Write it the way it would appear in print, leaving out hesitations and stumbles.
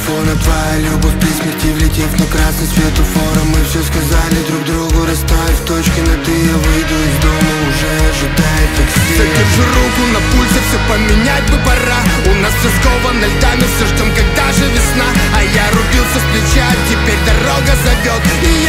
телефона твоя любовь при смерти, влетев на красный свет у фора. Мы все сказали друг другу, расставив точки над «и». Я выйду из дома, уже ожидает такси. Задержу руку на пульсе, все поменять бы пора. У нас все сковано льдами, все ждем, когда же весна. А я рубился с плеча, теперь дорога зовет, и